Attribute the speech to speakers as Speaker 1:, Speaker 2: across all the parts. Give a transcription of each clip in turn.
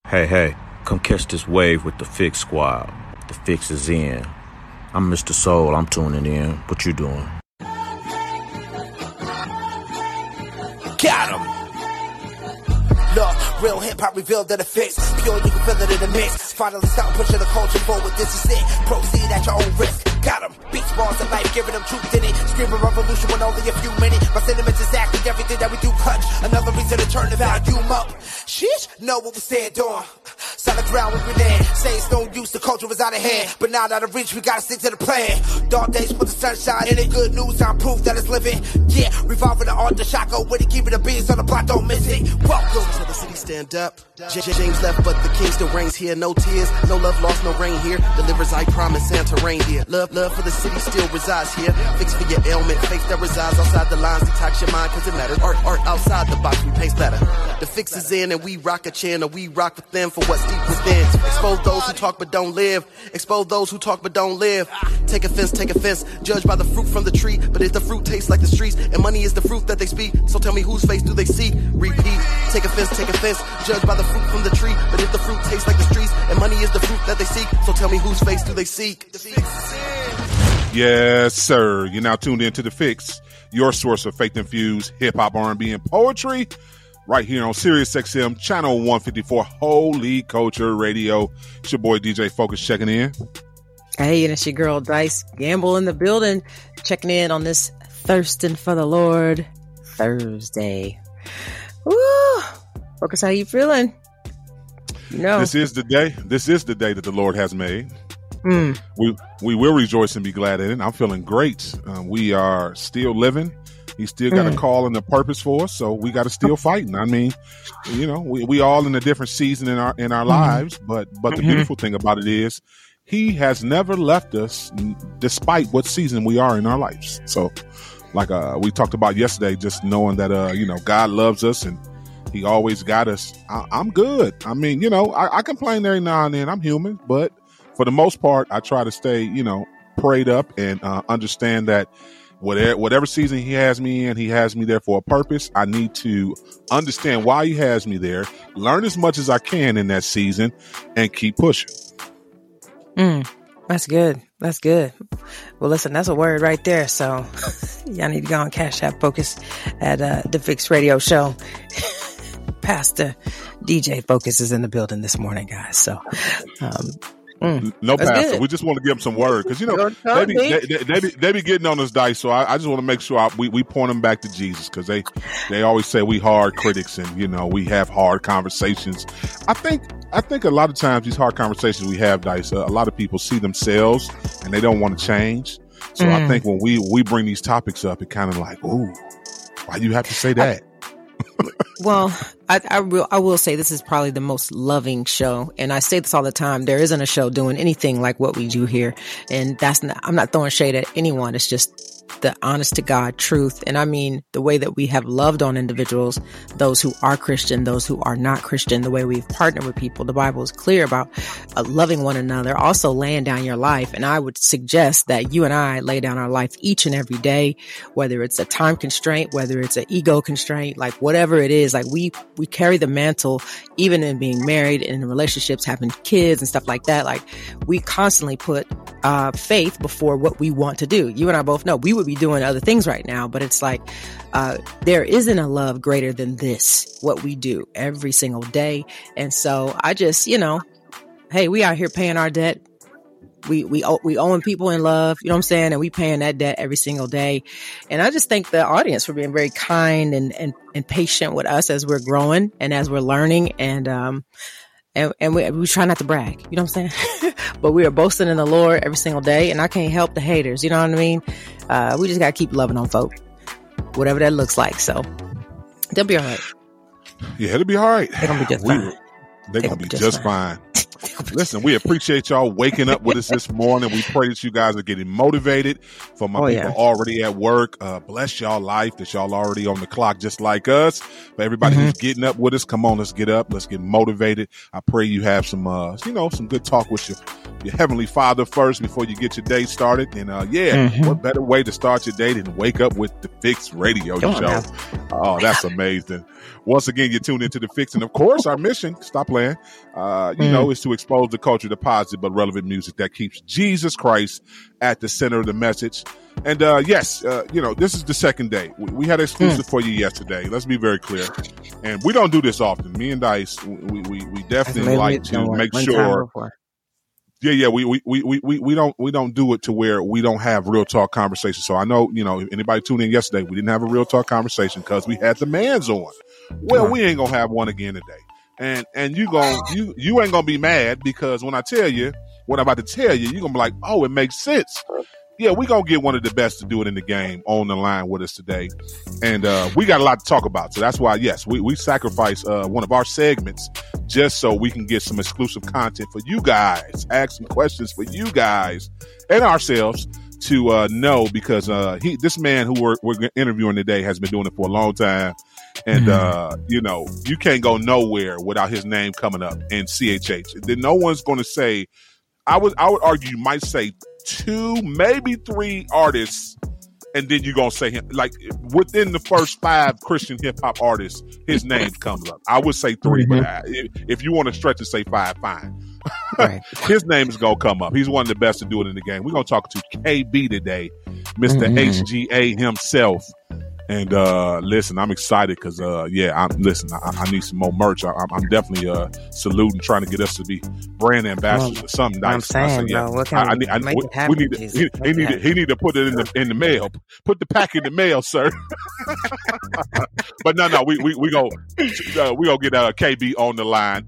Speaker 1: Hey, come catch this wave with the Fix Squad. The Fix is in. I'm Mr. Soul, I'm tuning in. What you doing?
Speaker 2: Got him! Look, real hip-hop revealed that it fits. Pure, you can feel it in the mix. Finally stop pushing the culture forward, this is it. Proceed at your own risk. Got him! Beats, bars, and life, giving them truth in it. Screaming revolution with only a few minutes. My sentiments exactly everything that we do clutch. Another reason to turn the volume up. Sheesh, know what we stand on. Solid ground when we land. Say it's no use, the culture is out of hand. But now out of reach, we gotta stick to the plan. Dark days for the sunshine, and it good news, I'm proof that it's living. Yeah, revolving the art, the shotgun with it, keeping the beats on the block, don't miss it. Welcome to the city, stand up. James left, but the king still reigns here. No tears, no love lost, no rain here. Delivers, I promise, Santa reindeer. Love for the city still resides here. Fix for your ailment, faith that resides outside the lines. Detox your mind, cause it matters. Art outside the box, we paint better. The fix is in, and we rock a channel. We rock with them for what's deep within. Expose those who talk but don't live. Expose those who talk but don't live. Take offense, judge by the fruit from the tree. But if the fruit tastes like the streets, and money is the fruit that they speak, so tell me whose face do they seek? Repeat, take offense, judge by the fruit from the tree. But if the fruit tastes like the streets, and money is the fruit that they seek, so tell me whose face do they seek?
Speaker 3: Yes, sir. You're now tuned into The Fix, your source of faith-infused hip-hop, R&B, and poetry, right here on Sirius XM, channel 154, Holy Culture Radio. It's your boy, DJ Focus, checking in.
Speaker 4: Hey, and it's your girl, Dice Gamble in the building, checking in on this Thirsting for the Lord Thursday. Woo! Focus, how you feeling? You know.
Speaker 3: This is the day that the Lord has made. We will rejoice and be glad in it. I'm feeling great. We are still living. He's still got a call and a purpose for us, so we got to still fighting. I mean, you know, we all in a different season in our lives, but the beautiful thing about it is he has never left us despite what season we are in our lives. So like we talked about yesterday, just knowing that you know, God loves us and he always got us. I'm good. I mean, you know, I complain every now and then. I'm human, but for the most part, I try to stay, you know, prayed up and understand that whatever season he has me in, he has me there for a purpose. I need to understand why he has me there, learn as much as I can in that season, and keep pushing.
Speaker 4: That's good. That's good. Well, listen, that's a word right there. So y'all need to go on Cash App Focus at The Fix Radio Show. Pastor DJ Focus is in the building this morning, guys. So
Speaker 3: no, Pastor. Good. We just want to give them some word because, you know, they be getting on us, Dice. So I just want to make sure we point them back to Jesus because they always say we hard critics and, you know, we have hard conversations. I think a lot of times these hard conversations we have, Dice, a lot of people see themselves and they don't want to change. So I think when we bring these topics up, it kind of like, ooh, why do you have to say that?
Speaker 4: Well, I will say this is probably the most loving show. And I say this all the time. There isn't a show doing anything like what we do here. And I'm not throwing shade at anyone. It's just the honest to God truth. And I mean, the way that we have loved on individuals, those who are Christian, those who are not Christian, the way we've partnered with people. The Bible is clear about loving one another, also laying down your life. And I would suggest that you and I lay down our life each and every day, whether it's a time constraint, whether it's an ego constraint, like whatever it is, like we carry the mantle, even in being married and in relationships, having kids and stuff like that. Like we constantly put faith before what we want to do. You and I both know we would be doing other things right now, but it's like there isn't a love greater than this, what we do every single day. And so I just, you know, hey, we out here paying our debt. We owing people in love, you know what I'm saying? And we paying that debt every single day. And I just thank the audience for being very kind and patient with us as we're growing and as we're learning. And we try not to brag, you know what I'm saying? But we are boasting in the Lord every single day. And I can't help the haters, you know what I mean? We just got to keep loving on folk, whatever that looks like. So they'll be all right.
Speaker 3: Yeah, it'll be all right.
Speaker 4: They're going to be just fine.
Speaker 3: They're going to be just fine. Listen, we appreciate y'all waking up with us this morning. We pray that you guys are getting motivated. For my people already at work, bless y'all life that y'all already on the clock just like us. For everybody who's getting up with us, come on, let's get up. Let's get motivated. I pray you have some, some good talk with your Heavenly Father first before you get your day started. And what better way to start your day than wake up with the Fix Radio Show? Oh, that's amazing. Once again, you tune into the Fix, and of course, our mission, stop playing, is to expose the culture to positive but relevant music that keeps Jesus Christ at the center of the message. And this is the second day. We had exclusive for you yesterday. Let's be very clear. And we don't do this often. Me and Dice, we definitely like to make sure. Yeah. We don't do it to where we don't have real talk conversation. So I know, if anybody tuned in yesterday, we didn't have a real talk conversation because we had the mans on. Well, we ain't gonna have one again today. And you ain't gonna be mad because when I tell you what I'm about to tell you, you're gonna be like, oh, it makes sense. Yeah, we're gonna get one of the best to do it in the game on the line with us today. And we got a lot to talk about. So that's why, yes, we sacrifice one of our segments just so we can get some exclusive content for you guys, ask some questions for you guys and ourselves to know, because this man who we're interviewing today has been doing it for a long time. And, you can't go nowhere without his name coming up in CHH. Then no one's going to say, I would argue you might say 2, maybe 3 artists, and then you're going to say him. Like, within the first 5 Christian hip-hop artists, his name comes up. I would say 3, but if you want to stretch and say 5, fine. Right. His name is going to come up. He's one of the best to do it in the game. We're going to talk to KB today, Mr. HGA himself. And listen, I'm excited because I need some more merch. I'm definitely saluting, trying to get us to be brand ambassadors or something.
Speaker 4: I'm saying, he
Speaker 3: need to put it in the mail. Put the pack in the mail, sir. But no, we gonna get KB on the line.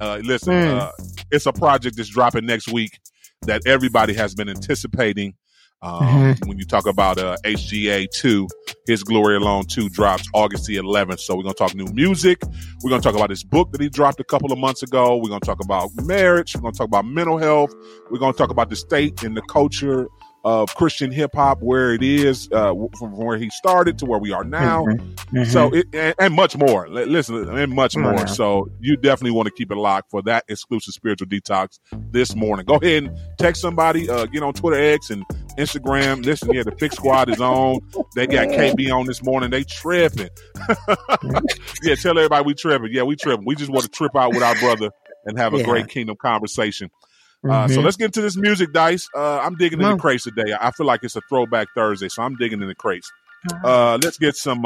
Speaker 3: It's a project that's dropping next week that everybody has been anticipating. When you talk about HGA 2, His Glory Alone 2 drops August the 11th. So we're going to talk new music. We're going to talk about his book that he dropped a couple of months ago. We're going to talk about marriage. We're going to talk about mental health. We're going to talk about the state and the culture of Christian hip hop, where it is from where he started to where we are now. So and much more. Listen, and much more. So you definitely want to keep it locked for that exclusive spiritual detox this morning. Go ahead and text somebody. Get on Twitter X and Instagram. Listen, the Fix Squad is on. They got KB on this morning. They tripping. Yeah, tell everybody we tripping. Yeah, we tripping. We just want to trip out with our brother and have a great kingdom conversation. So let's get into this music, Dice. I'm digging in the crates today. I feel like it's a throwback Thursday, so I'm digging in the crates. Let's get some.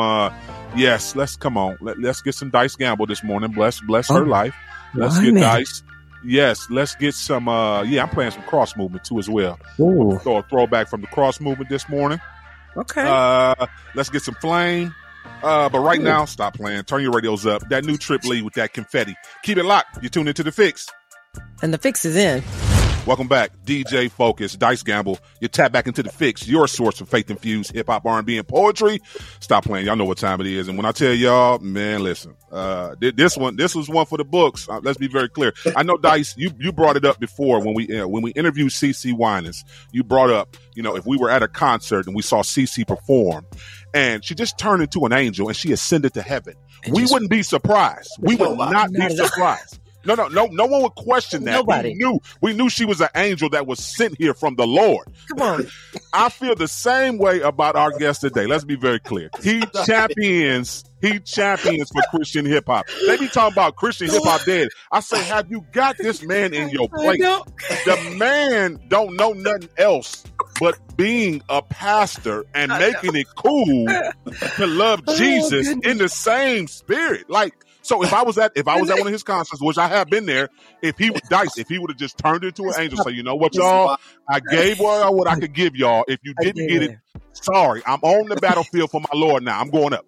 Speaker 3: Let's come on. Let's get some Dice Gamble this morning. Bless her life. Let's get Dice. Yes, let's get some. I'm playing some Cross Movement too as well. Ooh. Throw a throwback from the Cross Movement this morning.
Speaker 4: Okay.
Speaker 3: Let's get some Flame. But right now, stop playing. Turn your radios up. That new Trip Lee with that confetti. Keep it locked. You tune into the Fix.
Speaker 4: And the Fix is in.
Speaker 3: Welcome back, DJ Focus, Dice Gamble. You tap back into the Fix, your source for faith-infused hip-hop, R&B, and poetry. Stop playing. Y'all know what time it is. And when I tell y'all, man, listen, this was one for the books. Let's be very clear. I know, Dice, you brought it up before when we interviewed CeCe Winans. You brought up, if we were at a concert and we saw CeCe perform, and she just turned into an angel and she ascended to heaven. We wouldn't be surprised. We would not be surprised. No one would question that.
Speaker 4: Nobody.
Speaker 3: We knew she was an angel that was sent here from the Lord.
Speaker 4: Come on.
Speaker 3: I feel the same way about our guest today. Let's be very clear. He champions for Christian hip hop. They be talking about Christian hip hop dead. I say, have you got this man in your place? The man don't know nothing else but being a pastor and making it cool to love Jesus in the same spirit. Like, so if I was at one of his concerts, which I have been there, if he would have just turned into an angel, say, you know what, y'all, I gave what I could give y'all. If you didn't get it, sorry, I'm on the battlefield for my Lord now. I'm going up.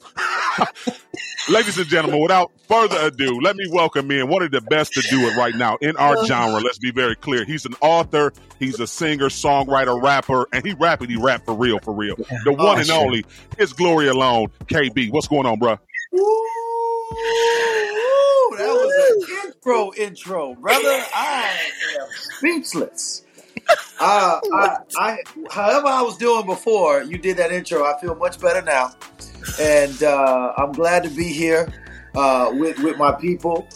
Speaker 3: Ladies and gentlemen, without further ado, let me welcome in one of the best to do it right now in our genre. Let's be very clear. He's an author, he's a singer, songwriter, rapper, and he rap for real. The one and only, His Glory Alone, KB. What's going on, bro?
Speaker 5: That was an Afro intro, brother. I am speechless. However I was doing before you did that intro, I feel much better now, and I'm glad to be here with my people.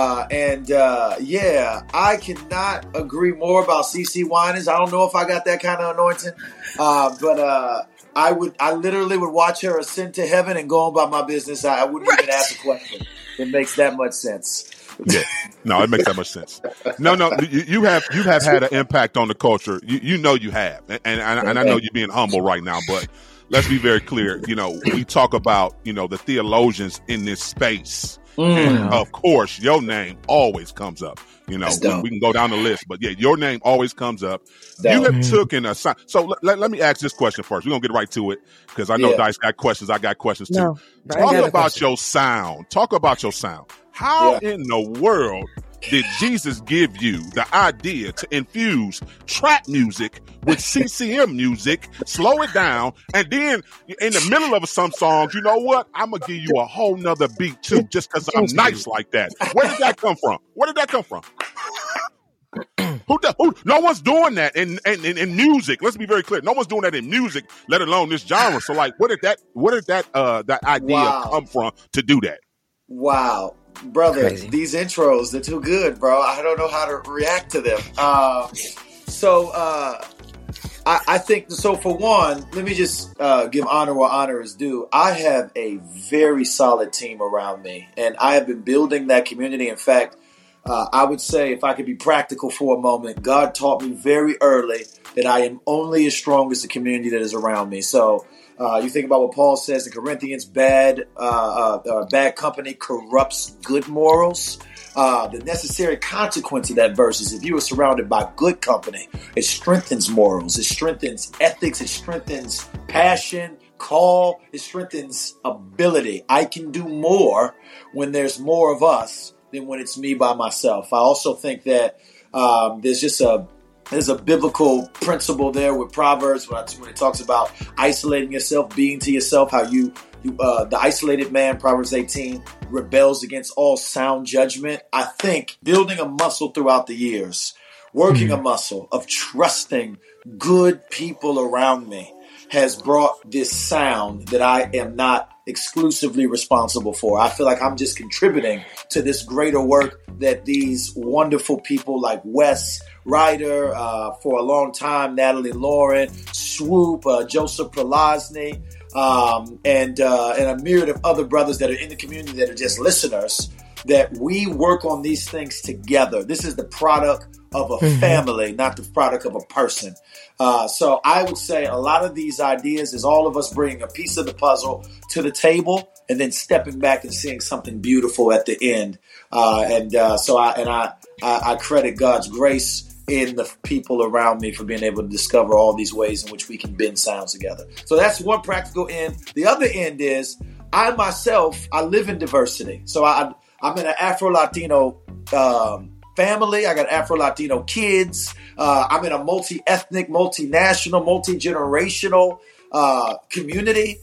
Speaker 5: I cannot agree more about CeCe Winans. I don't know if I got that kind of anointing, but I literally would watch her ascend to heaven and go on about my business. I wouldn't even ask a question. It makes that much sense.
Speaker 3: Yeah, no, it makes that much sense. No, you have had an impact on the culture. You know you have, and I know you're being humble right now, but let's be very clear. You know, we talk about the theologians in this space, and of course, your name always comes up. We can go down the list, but yeah, your name always comes up. You have taken a sign. So let me ask this question first. We're gonna get right to it because I know Dice got questions. I got questions too.
Speaker 4: No,
Speaker 3: Talk about your sound. How in the world did Jesus give you the idea to infuse trap music with CCM music, slow it down, and then in the middle of some songs, you know what? I'm going to give you a whole nother beat too, just because I'm nice like that. Where did that come from? No one's doing that in music. Let's be very clear. No one's doing that in music, let alone this genre. So like, where did that idea come from to do that?
Speaker 5: Wow. Brother,
Speaker 4: Crazy.
Speaker 5: These intros, they're too good, bro. I don't know how to react to them. I think, so for one, let me just give honor where honor is due. I have a very solid team around me, and I have been building that community. In fact, I would say, if I could be practical for a moment, God taught me very early that I am only as strong as the community that is around me. So you think about what Paul says in Corinthians, bad company corrupts good morals. The necessary consequence of that verse is if you are surrounded by good company, it strengthens morals, it strengthens ethics, it strengthens passion, call, it strengthens ability. I can do more when there's more of us than when it's me by myself. I also think that there's a biblical principle there with Proverbs when it talks about isolating yourself, being to yourself, how the isolated man, Proverbs 18, rebels against all sound judgment. I think building a muscle throughout the years, working a muscle of trusting good people around me has brought this sound that I am not exclusively responsible for. I feel like I'm just contributing to this greater work that these wonderful people like Wes Ryder, for a long time, Natalie Lauren, Swoop, Joseph Prolazny, and a myriad of other brothers that are in the community that are just listeners, that we work on these things together. This is the product of a family, not the product of a person. So I would say a lot of these ideas is all of us bringing a piece of the puzzle to the table and then stepping back and seeing something beautiful at the end. So I credit God's grace in the people around me for being able to discover all these ways in which we can bend sounds together. So that's one practical end. The other end is I live in diversity. So I'm in an Afro-Latino family. I got Afro-Latino kids. I'm in a multi-ethnic, multinational, multi-generational community.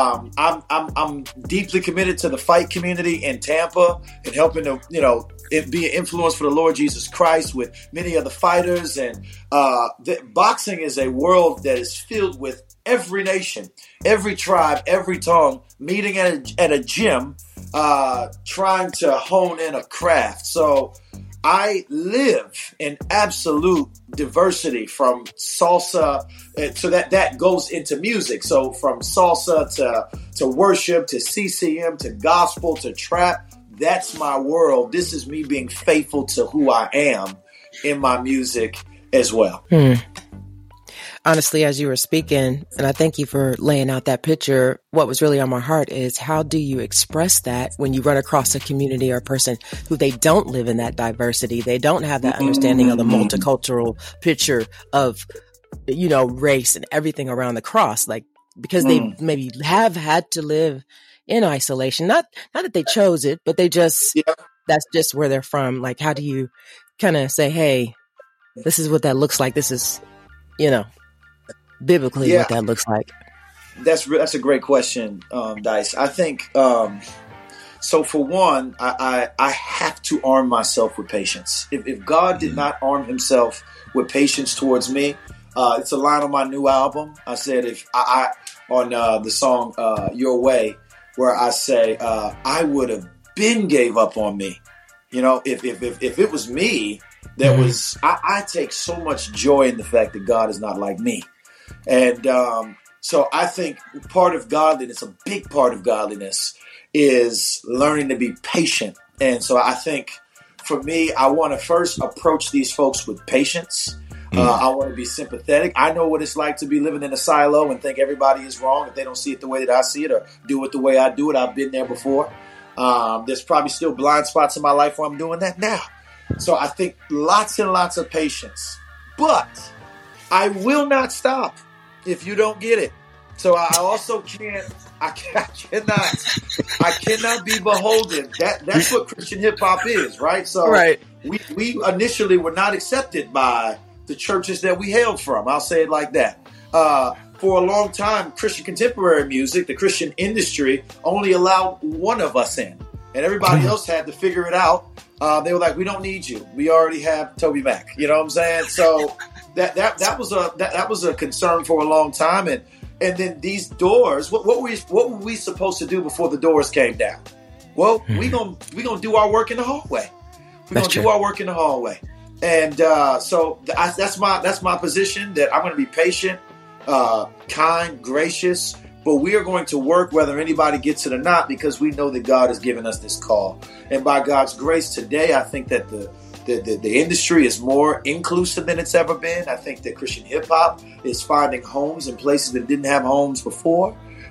Speaker 5: I'm deeply committed to the fight community in Tampa and helping to, be an influence for the Lord Jesus Christ with many of the fighters. And boxing is a world that is filled with every nation, every tribe, every tongue meeting at a gym, trying to hone in a craft. So I live in absolute diversity from salsa, so that goes into music. So from salsa to worship to CCM to gospel to trap, that's my world. This is me being faithful to who I am in my music as well.
Speaker 4: Honestly, as you were speaking, and I thank you for laying out that picture, what was really on my heart is how do you express that when you run across a community or a person who they don't live in that diversity? They don't have that understanding of the multicultural picture of, race and everything around the cross, like because they maybe have had to live in isolation. Not that they chose it, but they just, that's just where they're from. Like, how do you kind of say, hey, this is what that looks like. This is, biblically what that looks like.
Speaker 5: That's a great question, Dice. I think So for one, I have to arm myself with patience. If God did not arm himself with patience towards me, it's a line on my new album. I said, if I on the song Your Way, where I say, I would have been gave up on me. You know, if it was me, that was, I take so much joy in the fact that God is not like me. And so I think part of godliness, a big part of godliness, is learning to be patient. And so I think for me, I want to first approach these folks with patience. I want to be sympathetic. I know what it's like to be living in a silo and think everybody is wrong if they don't see it the way that I see it or do it the way I do it. I've been there before. There's probably still blind spots in my life where I'm doing that now. So I think lots and lots of patience. But I will not stop if you don't get it. So I also I cannot be beholden. That's what Christian hip hop is, right? So we initially were not accepted by the churches that we hailed from. I'll say it like that. For a long time, Christian contemporary music, the Christian industry, only allowed one of us in, and everybody else had to figure it out. They were like, "We don't need you. We already have Toby Mac." You know what I'm saying? So that was a concern for a long time, and then these doors. What were we supposed to do before the doors came down? Well, we gonna do our work in the hallway. Do our work in the hallway, and so that's my position. That I'm going to be patient, kind, gracious, but we are going to work whether anybody gets it or not, because we know that God has given us this call. And by God's grace today, I think that the industry is more inclusive than it's ever been. I think that Christian hip hop is finding homes in places that didn't have homes before.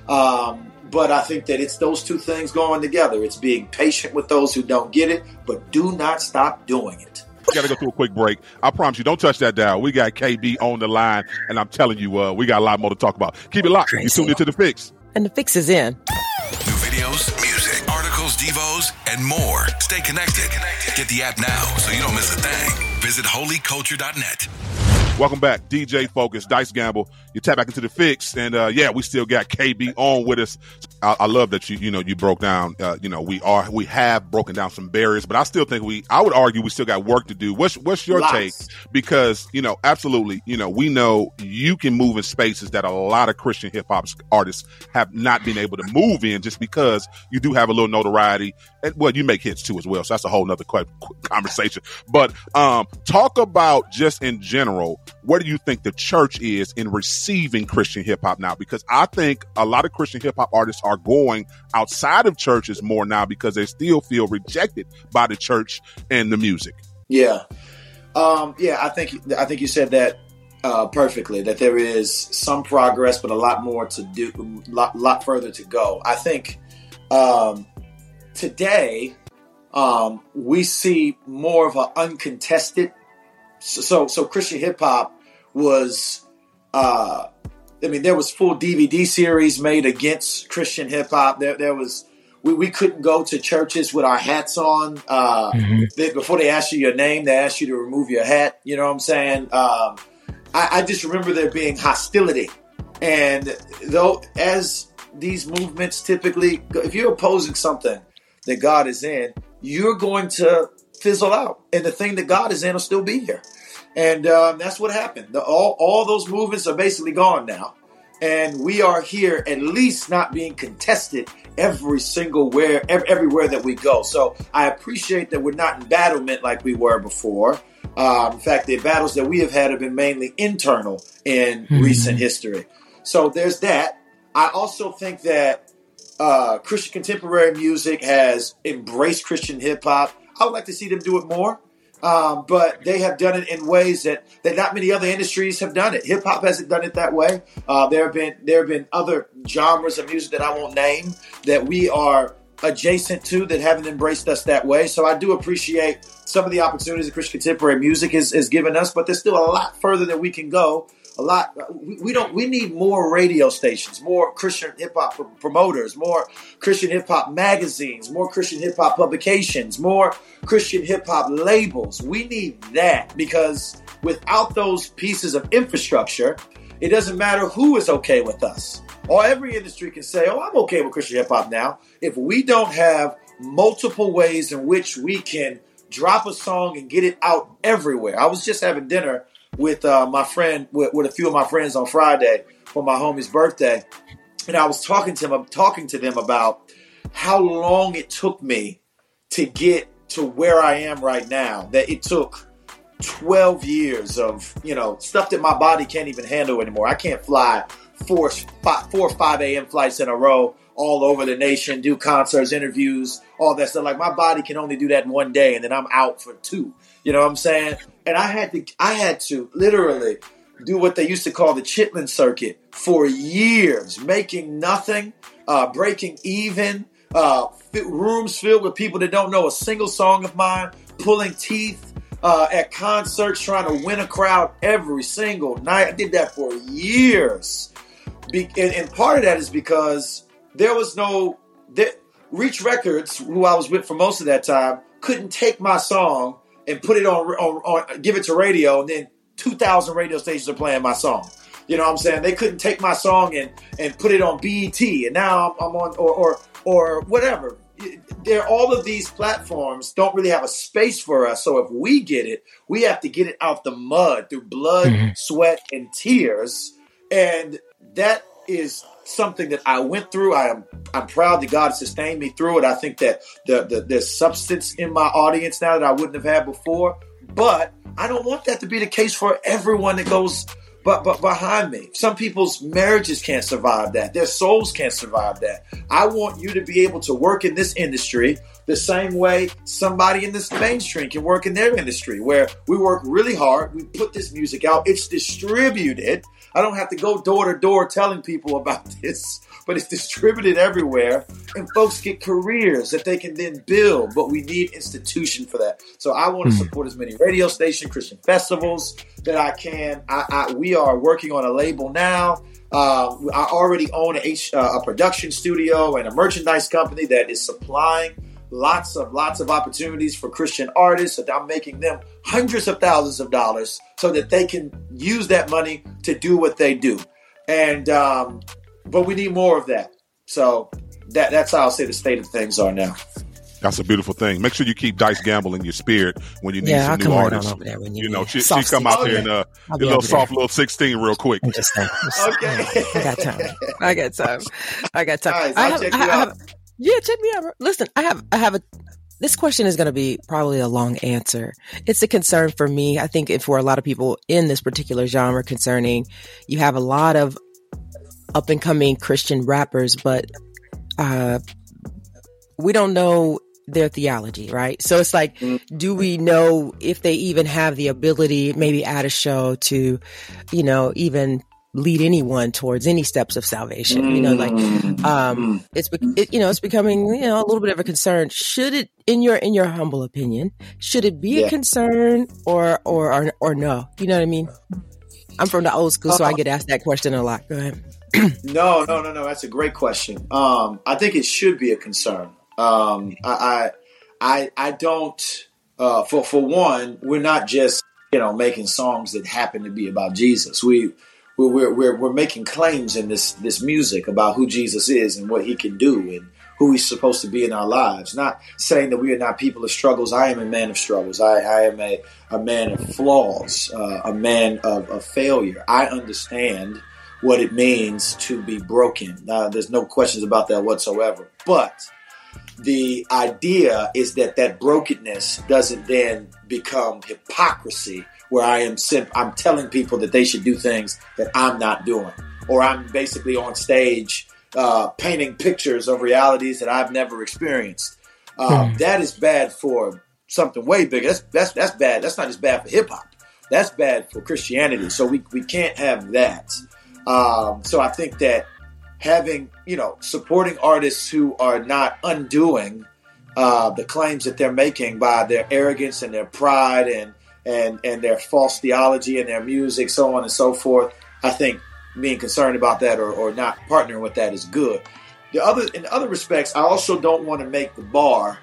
Speaker 5: But I think that it's those two things going together. It's being patient with those who don't get it, but do not stop doing it.
Speaker 3: We got to go through a quick break. I promise you, don't touch that dial. We got KB on the line, and I'm telling you, we got a lot more to talk about. Keep it locked. You tuned into The Fix.
Speaker 4: And The Fix is in.
Speaker 6: New videos, music, articles, devos, and more. Stay connected. Get the app now so you don't miss a thing. Visit holyculture.net.
Speaker 3: Welcome back. DJ Focus, Dice Gamble. You tap back into The Fix, and we still got KB on with us. I love that you broke down. We have broken down some barriers, but I still think I would argue we still got work to do. What's your take? Because absolutely, we know you can move in spaces that a lot of Christian hip hop artists have not been able to move in, just because you do have a little notoriety. And, well, you make hits too as well, so that's a whole nother conversation. But talk about just in general, where do you think the church is in receiving Christian hip hop now? Because I think a lot of Christian hip hop artists are going outside of churches more now because they still feel rejected by the church and the music.
Speaker 5: Yeah. I think you said that perfectly, that there is some progress, but a lot more to do, lot further to go. I think today we see more of an uncontested. So Christian hip hop was, there was full DVD series made against Christian hip hop. There was, we couldn't go to churches with our hats on. Before they asked you your name, they asked you to remove your hat. You know what I'm saying? I just remember there being hostility. And though, as these movements typically, if you're opposing something that God is in, you're going to fizzle out, and the thing that God is in will still be here. And that's what happened. All those movements are basically gone now, and we are here at least not being contested everywhere that we go. So I appreciate that we're not in battlement like we were before. In fact, the battles that we have had have been mainly internal in recent history. So there's that. I also think that Christian contemporary music has embraced Christian hip hop. I would like to see them do it more, but they have done it in ways that not many other industries have done it. Hip hop hasn't done it that way. There have been other genres of music that I won't name that we are adjacent to that haven't embraced us that way. So I do appreciate some of the opportunities that Christian contemporary music has given us, but there's still a lot further that we can go. We need more radio stations, more Christian hip hop promoters, more Christian hip hop magazines, more Christian hip hop publications, more Christian hip hop labels. We need that, because without those pieces of infrastructure, it doesn't matter who is okay with us. Or every industry can say, oh, I'm okay with Christian hip hop now. If we don't have multiple ways in which we can drop a song and get it out everywhere. I was just having dinner with my friend, with a few of my friends on Friday for my homie's birthday, and I was talking to them about how long it took me to get to where I am right now. That it took 12 years of, stuff that my body can't even handle anymore. I can't fly 4 or 5 a.m. flights in a row all over the nation, do concerts, interviews, all that stuff. Like, my body can only do that in one day, and then I'm out for 2. You know what I'm saying? And I had to literally do what they used to call the Chitlin circuit for years, making nothing, breaking even, rooms filled with people that don't know a single song of mine, pulling teeth at concerts, trying to win a crowd every single night. I did that for years. And part of that is because there was Reach Records, who I was with for most of that time, couldn't take my song and put it on give it to radio, and then 2,000 radio stations are playing my song. You know what I'm saying? They couldn't take my song and put it on BET, and now I'm on or whatever. All of these platforms don't really have a space for us. So if we get it, we have to get it out the mud through blood, sweat, and tears. And that is something that I went through. I'm proud that God sustained me through it. I think that there's substance in my audience now that I wouldn't have had before. But I don't want that to be the case for everyone that goes but behind me. Some people's marriages can't survive that. Their souls can't survive that. I want you to be able to work in this industry the same way somebody in this mainstream can work in their industry, where we work really hard. We put this music out. It's distributed. I don't have to go door to door telling people about this, but it's distributed everywhere, and folks get careers that they can then build. But we need institution for that. So I want to support as many radio stations, Christian festivals that I can. We are working on a label now. I already own a production studio and a merchandise company that is supplying lots of opportunities for Christian artists. So I'm making them hundreds of thousands of dollars so that they can use that money to do what they do. And but we need more of that. So that's how I'll say the state of things are now.
Speaker 3: That's a beautiful thing. Make sure you keep Dice Gamble in your spirit when you need some new artists. She come out there in a little soft little 16 real quick.
Speaker 4: Okay. I got time. Yeah, check me out. Listen, I have this question is going to be probably a long answer. It's a concern for me. I think for a lot of people in this particular genre concerning, you have a lot of up and coming Christian rappers, but we don't know their theology, right? So it's like, do we know if they even have the ability, maybe at a show, to, even lead anyone towards any steps of salvation? It's becoming, a little bit of a concern. Should it, in your humble opinion, should it be a concern or no? You know what I mean? I'm from the old school, so I get asked that question a lot. Go ahead.
Speaker 5: No. That's a great question. I think it should be a concern. I don't, for one, we're not just, making songs that happen to be about Jesus. We're making claims in this music about who Jesus is and what he can do and who he's supposed to be in our lives. Not saying that we are not people of struggles. I am a man of struggles. I am a man of flaws, a man of failure. I understand what it means to be broken. There's no questions about that whatsoever. But the idea is that brokenness doesn't then become hypocrisy, where I'm telling people that they should do things that I'm not doing, or I'm basically on stage painting pictures of realities that I've never experienced. That is bad for something way bigger. That's bad. That's not just bad for hip hop. That's bad for Christianity. So we can't have that. So I think that having, supporting artists who are not undoing the claims that they're making by their arrogance and their pride and their false theology and their music, so on and so forth, I think being concerned about that or not partnering with that is good. In other respects, I also don't want to make the bar,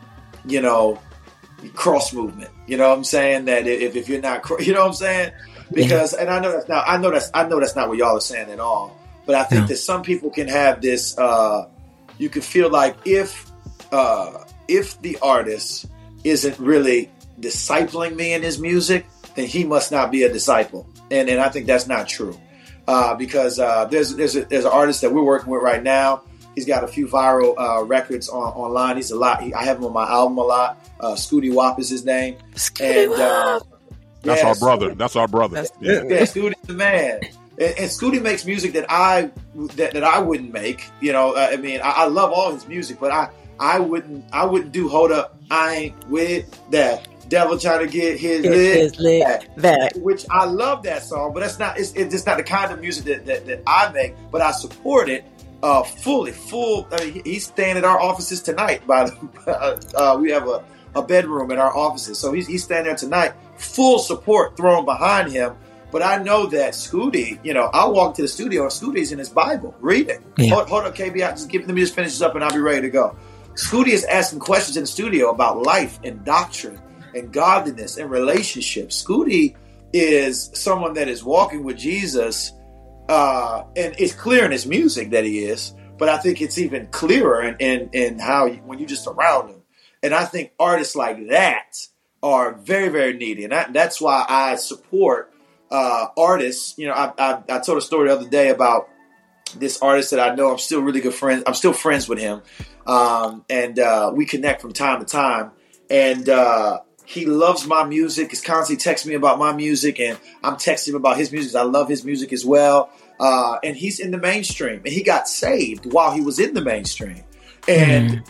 Speaker 5: cross movement. You know what I'm saying? That if you're not, you know what I'm saying? Because, and I know that's not what y'all are saying at all. But I think that some people can have this. You can feel like if if the artist isn't really discipling me in his music, then he must not be a disciple. And I think that's not true. Because there's an artist that we're working with right now. He's got a few viral records online. He's a lot. I have him on my album a lot. Scooty Wop is his name.
Speaker 3: That's our brother. That's our brother.
Speaker 5: Yeah, Scooty's the man. And Scooty makes music that I wouldn't make. You know, I mean, I love all his music, but I wouldn't do Hold Up, I Ain't With That. Devil trying to get his lit back. Which I love that song, but it's just not the kind of music that I make, but I support it fully. I mean, he's staying at our offices tonight. We have a bedroom in our offices, so he's staying there tonight. Full support thrown behind him. But I know that Scooty, you know, I'll walk to the studio and Scooty's in his Bible reading. Yeah. Hold up, KB, let me just finish this up and I'll be ready to go. Scooty is asking questions in the studio about life and doctrine and godliness and relationships. Scooty is someone that is walking with Jesus, and it's clear in his music that he is, but I think it's even clearer in how when you're just around him. And I think artists like that are very, very needy. And that's why I support artists. You know, I told a story the other day about this artist that I know. I'm still really good friends. I'm still friends with him. And we connect from time to time. And he loves my music. He's constantly texting me about my music, and I'm texting him about his music. I love his music as well. And he's in the mainstream, and he got saved while he was in the mainstream. And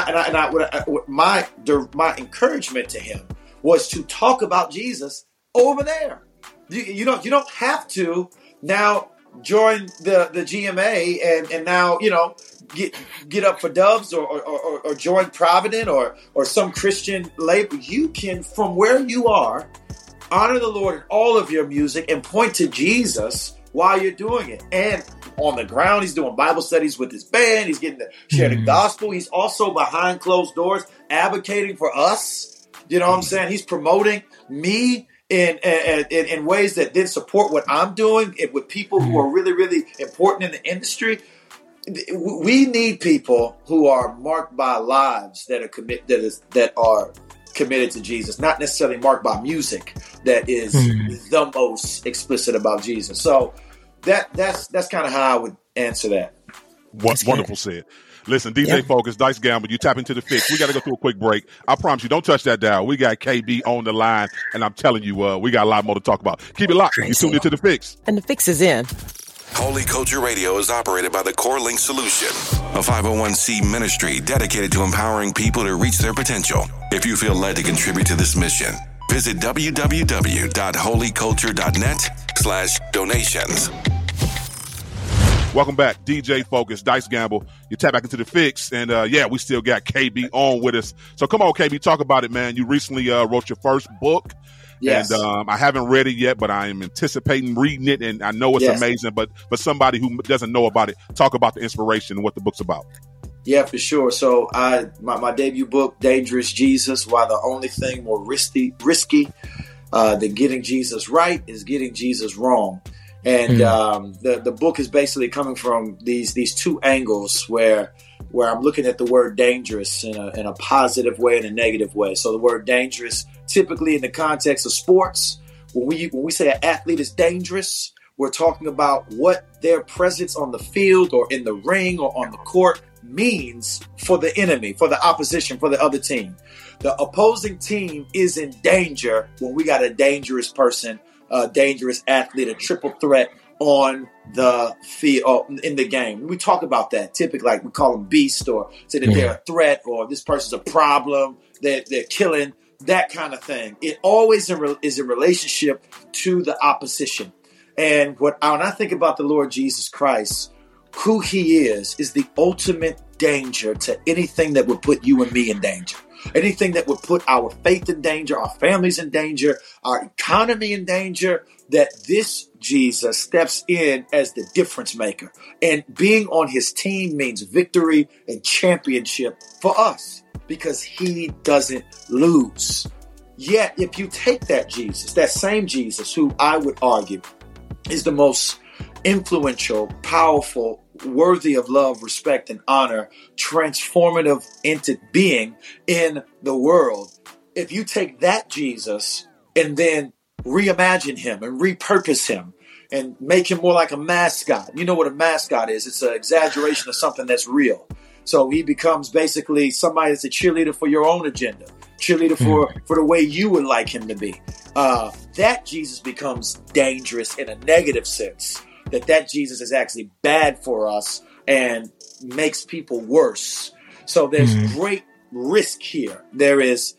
Speaker 5: my encouragement to him was to talk about Jesus over there. You don't have to now join the GMA and now, you know, get up for Dubs or join Provident or some Christian label. You can, from where you are, honor the Lord in all of your music and point to Jesus while you're doing it. And on the ground, he's doing Bible studies with his band. He's getting to share the gospel. He's also behind closed doors advocating for us. You know what I'm saying? He's promoting me in ways that then support what I'm doing with people who are really, really important in the industry. We need people who are marked by lives that are committed to Jesus, not necessarily marked by music that is the most explicit about Jesus. So that's kind of how I would answer that.
Speaker 3: Wonderful said. Listen, DJ Focus, Dice Gamble, you tap into the fix. We got to go through a quick break. I promise you, don't touch that dial. We got KB on the line, and I'm telling you, we got a lot more to talk about. Keep it locked. You tuned into the fix.
Speaker 4: And the fix is in.
Speaker 6: Holy Culture Radio is operated by the Core Link Solution, a 501c ministry dedicated to empowering people to reach their potential. If you feel led to contribute to this mission, visit www.holyculture.net/donations.
Speaker 3: Welcome back, DJ Focus, Dice Gamble. You tap back into the fix, and we still got KB on with us. So come on, KB, talk about it, man. You recently wrote your first book. Yes. And I haven't read it yet, but I am anticipating reading it, and I know it's amazing. But for somebody who doesn't know about it, talk about the inspiration and what the book's about.
Speaker 5: Yeah, for sure. So my debut book, Dangerous Jesus, Why the Only Thing More Risky than Getting Jesus Right is Getting Jesus Wrong. And the book is basically coming from these two angles where I'm looking at the word dangerous in a positive way and a negative way. So the word dangerous, typically in the context of sports, when we say an athlete is dangerous, we're talking about what their presence on the field or in the ring or on the court means for the enemy, for the opposition, for the other team. The opposing team is in danger when we got a dangerous person, a dangerous athlete, a triple threat on the field in the game. We talk about that typically, like we call them beast, or say that they're a threat, or this person's a problem, they're killing, that kind of thing. It always is in relationship to the opposition. And when I think about the Lord Jesus Christ, who he is the ultimate danger to anything that would put you and me in danger. Anything that would put our faith in danger, our families in danger, our economy in danger, that this Jesus steps in as the difference maker. And being on his team means victory and championship for us because he doesn't lose. Yet, if you take that Jesus, that same Jesus, who I would argue is the most influential, powerful, worthy of love, respect, and honor, transformative into being in the world. If you take that Jesus and then reimagine him and repurpose him and make him more like a mascot. You know what a mascot is? It's an exaggeration of something that's real. So he becomes basically somebody that's a cheerleader for your own agenda, cheerleader for the way you would like him to be. That Jesus becomes dangerous in a negative sense, that Jesus is actually bad for us and makes people worse. So there's great risk here. There is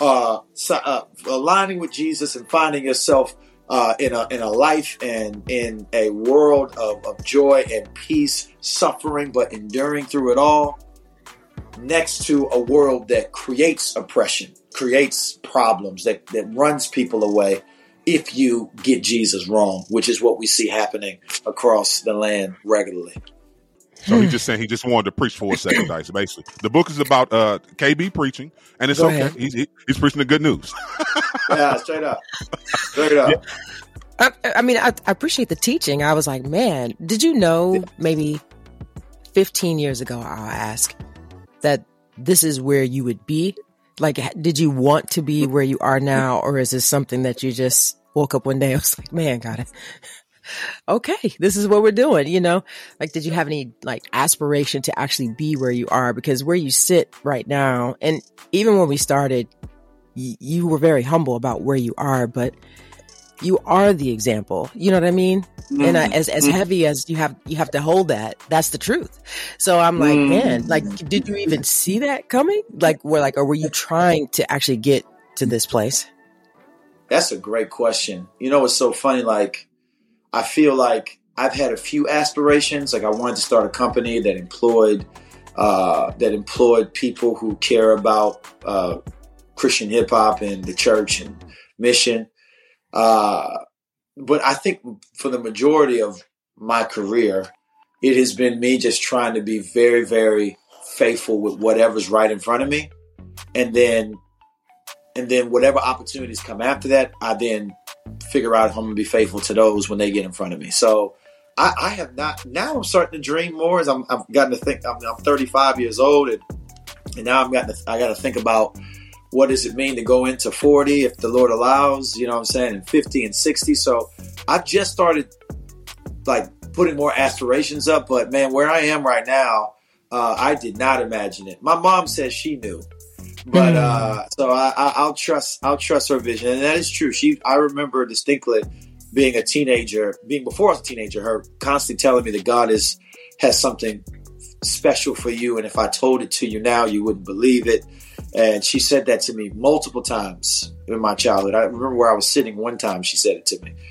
Speaker 5: aligning with Jesus and finding yourself in a life and in a world of joy and peace, suffering, but enduring through it all, next to a world that creates oppression, creates problems, that runs people away if you get Jesus wrong, which is what we see happening across the land regularly.
Speaker 3: So he's just saying he just wanted to preach for a second, Dice, basically. The book is about KB preaching, and it's okay. He's preaching the good news.
Speaker 5: Yeah, straight up. Straight up.
Speaker 4: Yeah. I appreciate the teaching. I was like, man, did you know maybe 15 years ago, I'll ask, that this is where you would be? Like, did you want to be where you are now? Or is this something that you just woke up one day and was like, man, got it. Okay, this is what we're doing, you know? Like, did you have any like aspiration to actually be where you are? Because where you sit right now, and even when we started, you were very humble about where you are, but you are the example. You know what I mean? And as heavy as you have to hold that, that's the truth. So I'm like, man, like, did you even see that coming? Or were you trying to actually get to this place?
Speaker 5: That's a great question. You know, it's so funny. Like, I feel like I've had a few aspirations. Like, I wanted to start a company that employed people who care about Christian hip hop and the church and mission. But I think for the majority of my career, it has been me just trying to be very, very faithful with whatever's right in front of me. And then whatever opportunities come after that, I then figure out how I'm going to be faithful to those when they get in front of me. So I have not, now I'm starting to dream more as I've gotten to think, I'm 35 years old and now I got to think about, what does it mean to go into 40 if the Lord allows, you know what I'm saying, and 50 and 60. So I've just started like putting more aspirations up. But man, where I am right now, I did not imagine it. My mom says she knew, but so I'll trust her vision. And that is true. I remember distinctly being before I was a teenager, her constantly telling me that God has something special for you. And if I told it to you now, you wouldn't believe it. And she said that to me multiple times in my childhood. I remember where I was sitting one time, she said it to me.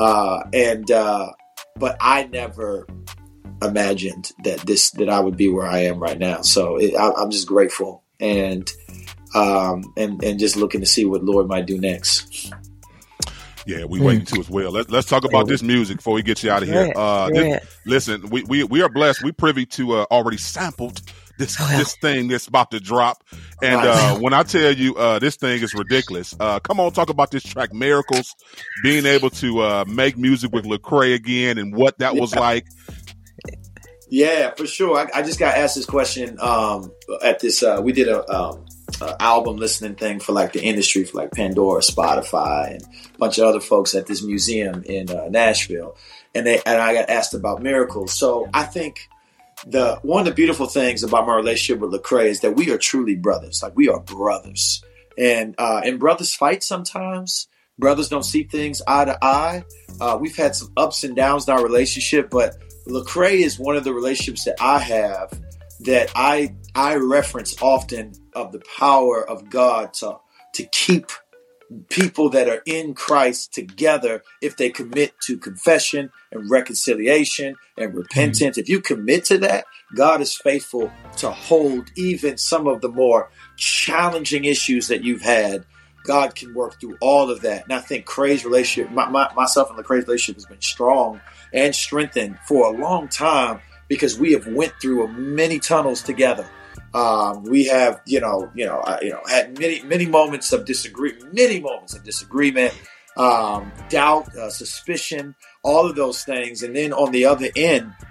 Speaker 5: But I never imagined that I would be where I am right now. So I'm just grateful and just looking to see what Lord might do next.
Speaker 3: Yeah, we waiting too as well. Let's talk about this music before we get you out of here. Listen, we are blessed. We privy to already sampled this thing that's about to drop. And when I tell you this thing is ridiculous, come on, talk about this track, Miracles, being able to make music with Lecrae again and what that was like.
Speaker 5: Yeah, for sure. I just got asked this question at this. We did a album listening thing for like the industry, for like Pandora, Spotify, and a bunch of other folks at this museum in Nashville, and I got asked about Miracles. So I think one of the beautiful things about my relationship with Lecrae is that we are truly brothers. Like, we are brothers, and brothers fight sometimes. Brothers don't see things eye to eye. We've had some ups and downs in our relationship, but Lecrae is one of the relationships that I have that I reference often, of the power of God to keep people that are in Christ together if they commit to confession and reconciliation and repentance. If you commit to that, God is faithful to hold even some of the more challenging issues that you've had. God can work through all of that. And I think Crae's relationship, myself and Lecrae's relationship has been strong and strengthened for a long time because we have went through many tunnels together. We have, had many moments of disagreement, doubt, suspicion, all of those things. And then on the other end,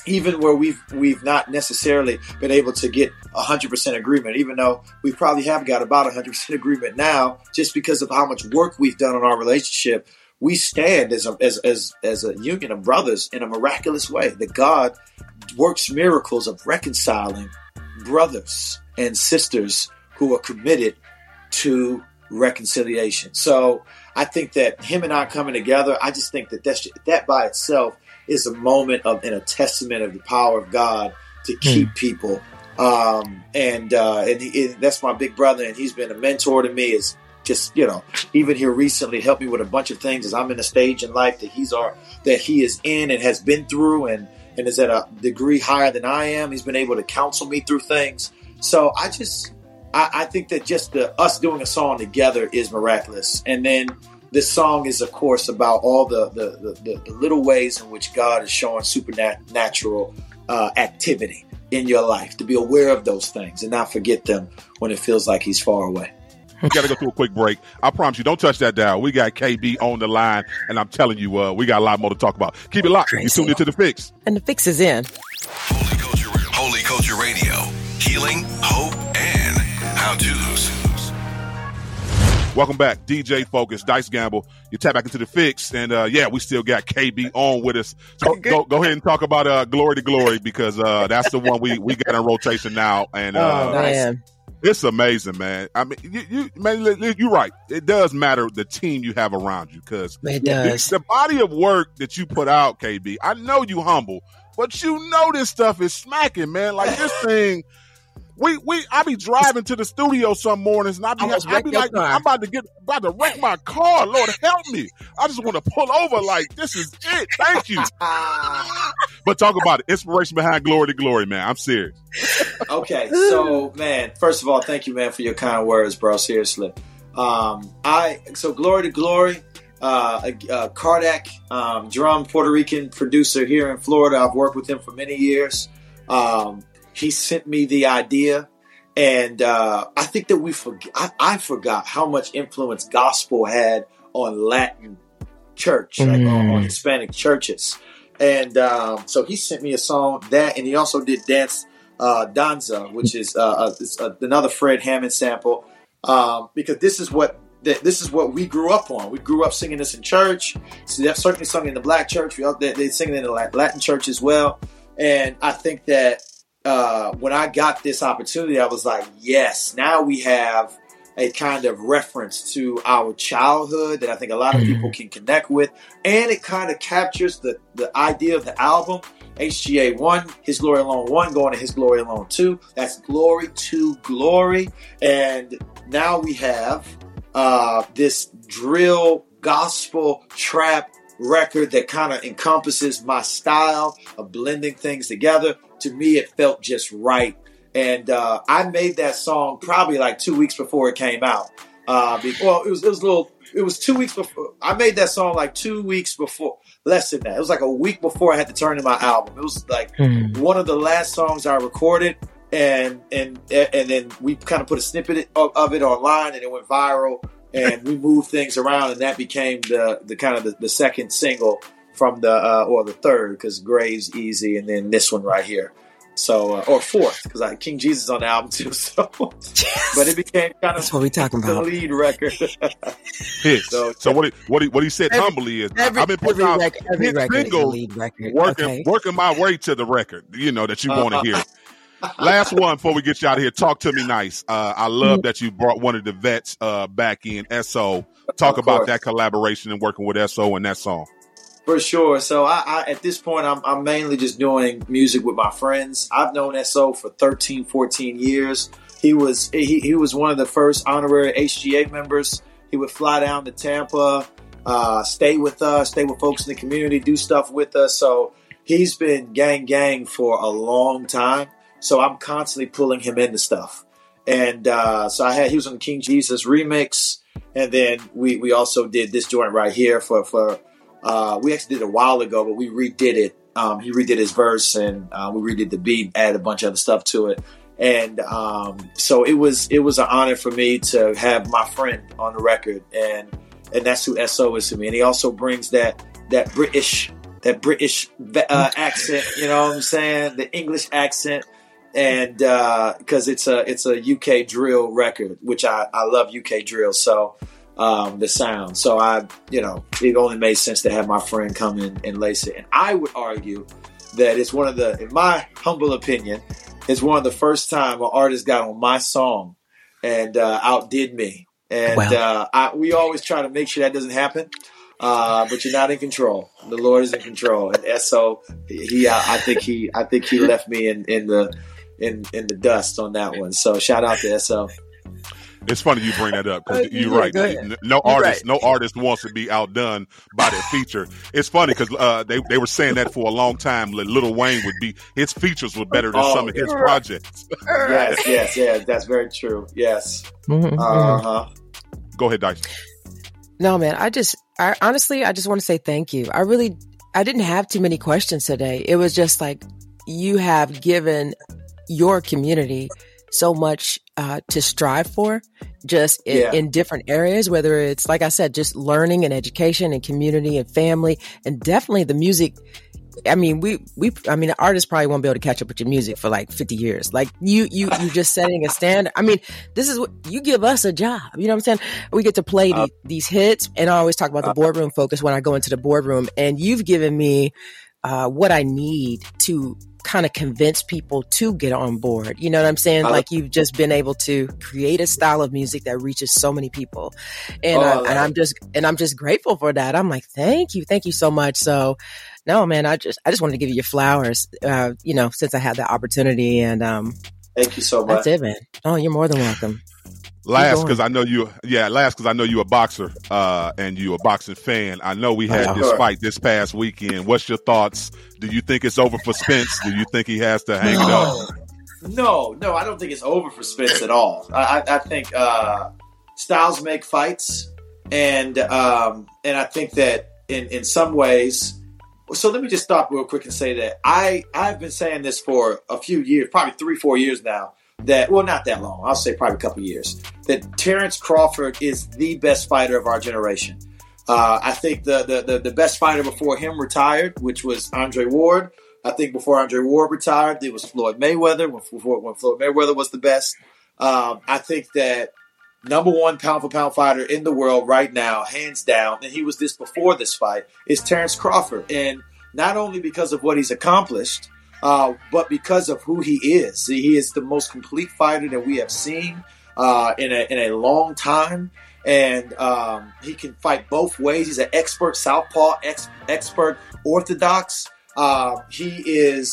Speaker 5: even where we've not necessarily been able to get 100% agreement, even though we probably have got about 100% agreement now, just because of how much work we've done on our relationship, we stand as a union of brothers in a miraculous way. That God works miracles of reconciling brothers and sisters who are committed to reconciliation. So I think that him and I coming together, I just think that that by itself is a moment of and a testament of the power of God to keep people. And that's my big brother, and he's been a mentor to me. Is just, even here recently helped me with a bunch of things as I'm in a stage in life that he is in and has been through and is at a degree higher than I am. He's been able to counsel me through things. So I think that just us doing a song together is miraculous. And then this song is, of course, about all the little ways in which God is showing supernatural activity in your life, to be aware of those things and not forget them when it feels like he's far away.
Speaker 3: We got to go through a quick break. I promise you, don't touch that dial. We got KB on the line, and I'm telling you, we got a lot more to talk about. Keep it locked. You tuned into The Fix.
Speaker 4: And The Fix is in.
Speaker 6: Holy Culture Radio. Healing, hope, and how-tos.
Speaker 3: Welcome back. DJ Focus, Dice Gamble. You tap back into The Fix, and we still got KB on with us. So go ahead and talk about Glory to Glory, because that's the one we got in rotation now. And
Speaker 4: man.
Speaker 3: It's amazing, man. I mean, you're right. It does matter the team you have around you, because
Speaker 4: it does.
Speaker 3: The body of work that you put out, KB, I know you humble, but this stuff is smacking, man. Like this thing. I be driving to the studio some mornings, and I be like, I'm about to wreck my car. Lord help me! I just want to pull over. Like, this is it. Thank you. But talk about it. Inspiration behind Glory to Glory, man. I'm serious.
Speaker 5: Okay, so man, first of all, thank you, man, for your kind words, bro. Seriously. So Glory to Glory. Kardak, drum Puerto Rican producer here in Florida. I've worked with him for many years. He sent me the idea, and I think that I forgot how much influence gospel had on Latin church, on Hispanic churches. And so he sent me a song and he also did Dance Danza, which is another Fred Hammond sample, because this is what we grew up on. We grew up singing this in church. So they're certainly sung in the black church. They sing it in the Latin church as well. And I think that when I got this opportunity, I was like, yes, now we have a kind of reference to our childhood that I think a lot of people can connect with. And it kind of captures the idea of the album, HGA 1, His Glory Alone 1, going to His Glory Alone 2. That's Glory to Glory. And now we have this drill, gospel, trap record that kind of encompasses my style of blending things together. To me, it felt just right. And I made that song probably like 2 weeks before it came out. It was 2 weeks before. I made that song like 2 weeks before, less than that. It was like a week before I had to turn in my album. It was like one of the last songs I recorded. And then we kind of put a snippet of it online, and it went viral. And we moved things around, and that became the kind of the second single from the third, because Graves, Easy, and then this one right here. So, or fourth, because King Jesus on the album too. So, but it became kind of
Speaker 4: that's what we talking about.
Speaker 5: The lead record.
Speaker 3: So what he said humbly is I've been putting out
Speaker 4: every
Speaker 3: singles,
Speaker 4: lead record.
Speaker 3: working my way to the record. That you want to hear. Last one before we get you out of here. Talk to me nice. I love that you brought one of the vets back in, SO. Talk about that collaboration and working with SO and that song.
Speaker 5: For sure. So I at this point, I'm mainly just doing music with my friends. I've known SO for 13, 14 years. He was one of the first honorary HGA members. He would fly down to Tampa, stay with folks in the community, do stuff with us. So he's been gang for a long time. So I'm constantly pulling him into stuff. And so he was on the King Jesus remix. And then we also did this joint right here for we actually did it a while ago, but we redid it. He redid his verse, and we redid the beat, added a bunch of other stuff to it. And so it was an honor for me to have my friend on the record, and that's who SO is to me. And he also brings that British British accent, you know what I'm saying? The English accent. And because it's a UK drill record, which I love UK drill. So the sound. So it only made sense to have my friend come in and lace it. And I would argue that it's in my humble opinion, it's one of the first time an artist got on my song and outdid me. And we always try to make sure that doesn't happen. But you're not in control. The Lord is in control. And so I think he left me in the dust on that one. So shout out to SO.
Speaker 3: It's funny you bring that up because you're right. No artist wants to be outdone by their feature. It's funny because they were saying that for a long time. Lil Wayne his features were better than some of his projects.
Speaker 5: yes, that's very true. Yes.
Speaker 3: Mm-hmm. Go ahead, Dice.
Speaker 4: No, man, I honestly just want to say thank you. I didn't have too many questions today. It was just like you have given your community so much to strive for, just in different areas, whether it's, like I said, just learning and education and community and family, and definitely the music. I mean, artists probably won't be able to catch up with your music for like 50 years. Like you just setting a standard. I mean, this is what you give us a job. You know what I'm saying? We get to play these hits, and I always talk about the boardroom focus when I go into the boardroom, and you've given me what I need to kind of convince people to get on board. You know what I'm saying? Like you've just been able to create a style of music that reaches so many people. And I'm just grateful for that. I'm like, thank you so much. So no, man, I just wanted to give you your flowers, since I had the opportunity, and
Speaker 5: thank you so much.
Speaker 4: That's it, man. Oh, you're more than welcome.
Speaker 3: Last, because I know you a boxer, and you a boxing fan. I know we had this fight this past weekend. What's your thoughts? Do you think it's over for Spence? Do you think he has to hang it up?
Speaker 5: No, I don't think it's over for Spence at all. I think styles make fights, and I think that in some ways. So let me just stop real quick and say that I've been saying this for a few years, probably 3-4 years now. Not that long. I'll say probably a couple years. That Terrence Crawford is the best fighter of our generation. I think the best fighter before him retired, which was Andre Ward. I think before Andre Ward retired, it was Floyd Mayweather. When Floyd Mayweather was the best. I think that number one pound for pound fighter in the world right now, hands down, and he was this before this fight, is Terrence Crawford. And not only because of what he's accomplished, but because of who he is. He is the most complete fighter that we have seen in a long time. And he can fight both ways. He's an expert southpaw, expert orthodox. He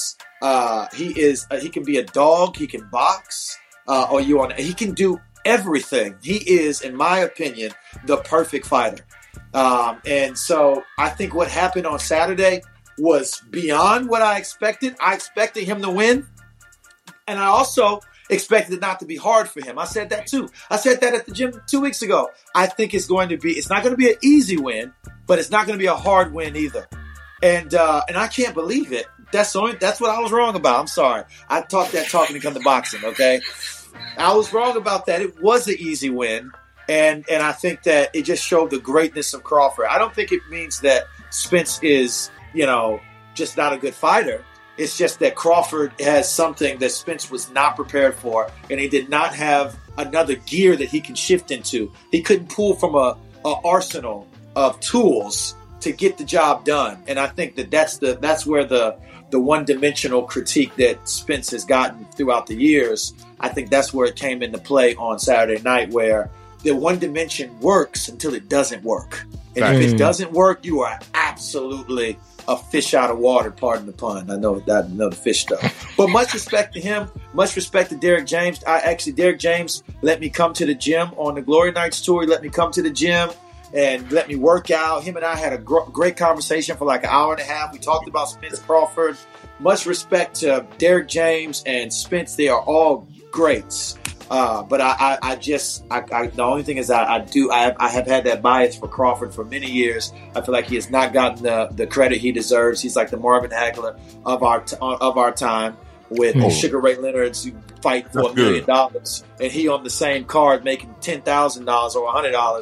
Speaker 5: can be a dog. He can box. He can do everything. He is, in my opinion, the perfect fighter. And so I think what happened on Saturday was beyond what I expected. I expected him to win. And I also expected it not to be hard for him. I said that too. I said that at the gym 2 weeks ago. I think it's not going to be an easy win, but it's not going to be a hard win either. And I can't believe it. That's what I was wrong about. I'm sorry. I talked that talk when it comes to boxing, okay? I was wrong about that. It was an easy win. And I think that it just showed the greatness of Crawford. I don't think it means that Spence is, just not a good fighter. It's just that Crawford has something that Spence was not prepared for, and he did not have another gear that he can shift into. He couldn't pull from a arsenal of tools to get the job done. And I think that's where the one-dimensional critique that Spence has gotten throughout the years, I think that's where it came into play on Saturday night, where the one dimension works until it doesn't work. And if it doesn't work, you are absolutely a fish out of water, pardon the pun. I know the fish stuff. But much respect to him. Much respect to Derek James. Derek James let me come to the gym on the Glory Nights tour. He let me come to the gym and let me work out. Him and I had a great conversation for like an hour and a half. We talked about Spence Crawford. Much respect to Derek James and Spence. They are all greats. But the only thing is I have had that bias for Crawford for many years. I feel like he has not gotten the credit he deserves. He's like the Marvin Hagler of our time, with Sugar Ray Leonard's fight for $1 million, and he on the same card making $10,000 or $100.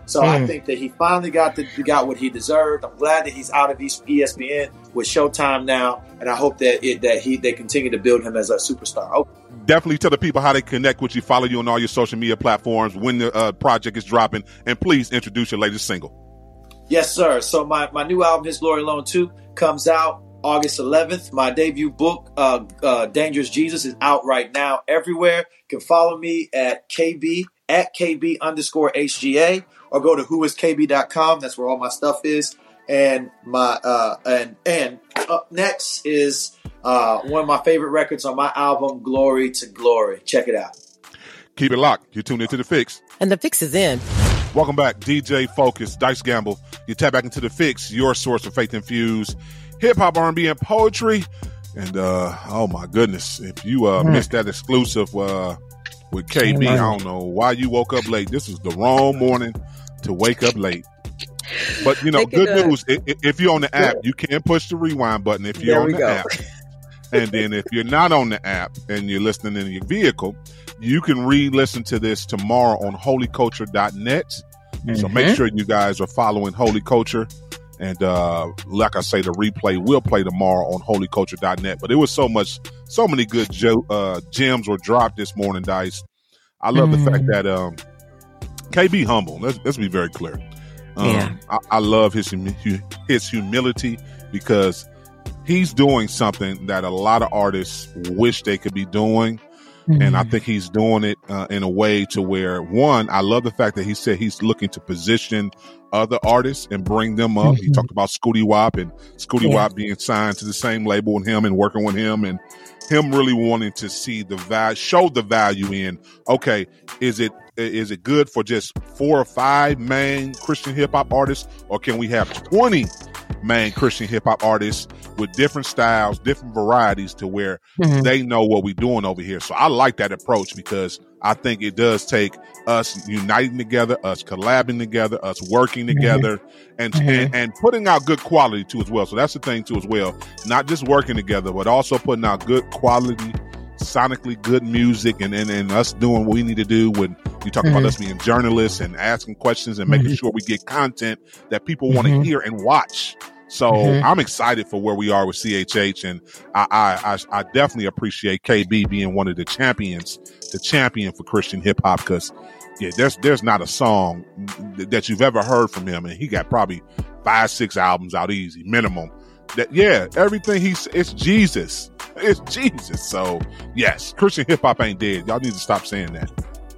Speaker 5: So I think that he finally got what he deserved. I'm glad that he's out of ESPN with Showtime now, and I hope that they continue to build him as a superstar. Oh.
Speaker 3: Definitely tell the people how they connect with you, follow you on all your social media platforms, when the project is dropping, and please introduce your latest single.
Speaker 5: Yes, sir. So my new album, His Glory Alone 2, comes out August 11th. My debut book, Dangerous Jesus, is out right now everywhere. You can follow me at KB_HGA, or go to whoiskb.com. That's where all my stuff is. And my and up next is one of my favorite records on my album, Glory to Glory. Check it out.
Speaker 3: Keep it locked. You're tuned into The Fix.
Speaker 4: And The Fix is in.
Speaker 3: Welcome back. DJ Focus, Dice Gamble. You tap back into The Fix, your source of faith-infused hip-hop, R&B, and poetry. And, oh, my goodness, if you missed that exclusive with KB, I don't know why you woke up late. This is the wrong morning to wake up late. But, you know, good news. If you're on the app, you can push the rewind button if you're on the app. And then if you're not on the app and you're listening in your vehicle, you can re-listen to this tomorrow on holyculture.net. So make sure you guys are following Holy Culture. And like I say, the replay will play tomorrow on holyculture.net. But it was so many good gems were dropped this morning, Dice. I love the fact that KB humble. Let's be very clear. I love his humility, because he's doing something that a lot of artists wish they could be doing. And I think he's doing it in a way to where, one, I love the fact that he said he's looking to position other artists and bring them up. He talked about Scooty Wop and Scooty Wop being signed to the same label with him and working with him, and him really wanting to see the value, show the value in, okay, is it good for just 4 or 5 main Christian hip hop artists, or can we have 20 main Christian hip hop artists with different styles, different varieties, to where they know what we're doing over here? So I like that approach, because I think it does take us uniting together, us collabing together, us working together, and putting out good quality too as well. So that's the thing too as well. Not just working together, but also putting out good quality, sonically good music, and us doing what we need to do when you talk about us being journalists and asking questions and making sure we get content that people want to hear and watch. So I'm excited for where we are with CHH, and I definitely appreciate KB being one of the champion for Christian hip hop, because there's not a song that you've ever heard from him, and he got probably 5-6 albums out easy minimum. Everything it's Jesus. It's Jesus. So yes, Christian hip hop ain't dead. Y'all need to stop saying that.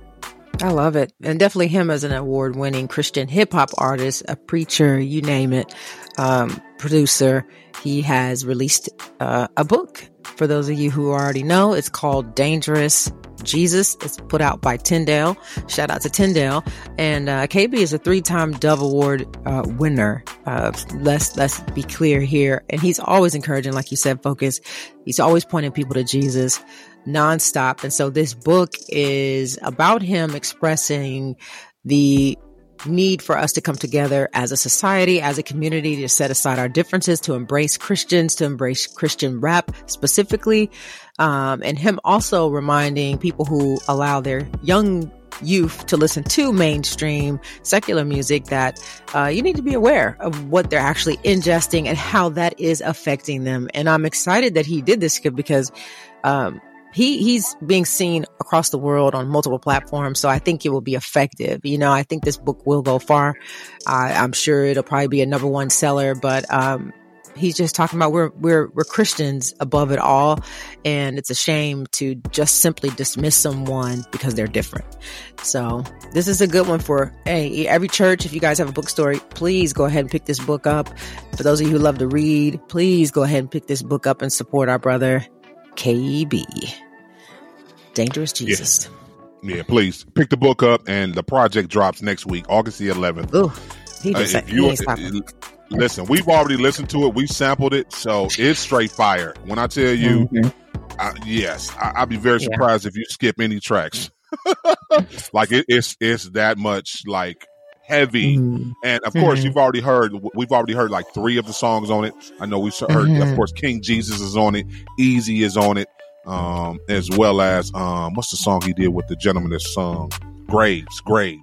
Speaker 4: I love it. And definitely him as an award-winning Christian hip-hop artist, a preacher, you name it, producer. He has released a book. For those of you who already know, it's called Dangerous Jesus. It's put out by Tyndale. Shout out to Tyndale. And KB is a 3-time Dove Award winner. Let's be clear here. And he's always encouraging, like you said, Focus. He's always pointing people to Jesus nonstop. And so this book is about him expressing the need for us to come together as a society, as a community, to set aside our differences, to embrace Christians, to embrace Christian rap specifically. And him also reminding people who allow their young youth to listen to mainstream secular music that you need to be aware of what they're actually ingesting and how that is affecting them. And I'm excited that he did this because he's being seen across the world on multiple platforms. So I think it will be effective. You know, I think this book will go far. I'm sure it'll probably be a #1 seller, but he's just talking about we're Christians above it all. And it's a shame to just simply dismiss someone because they're different. So this is a good one for every church. If you guys have a bookstore, please go ahead and pick this book up. For those of you who love to read, please go ahead and pick this book up and support our brother KB. Dangerous Jesus.
Speaker 3: Yeah, please pick the book up, and the project drops next week, August the 11th.
Speaker 4: Ooh, he ain't stopping.
Speaker 3: Listen, we've already listened to it. We sampled it, so it's straight fire. When I tell you, yes, I'd be very surprised if you skip any tracks. Like it's that much like heavy, and of course we've already heard like 3 of the songs on it. I know we've heard, of course, King Jesus is on it, Easy is on it, as well as what's the song he did with the gentleman that sung Graves.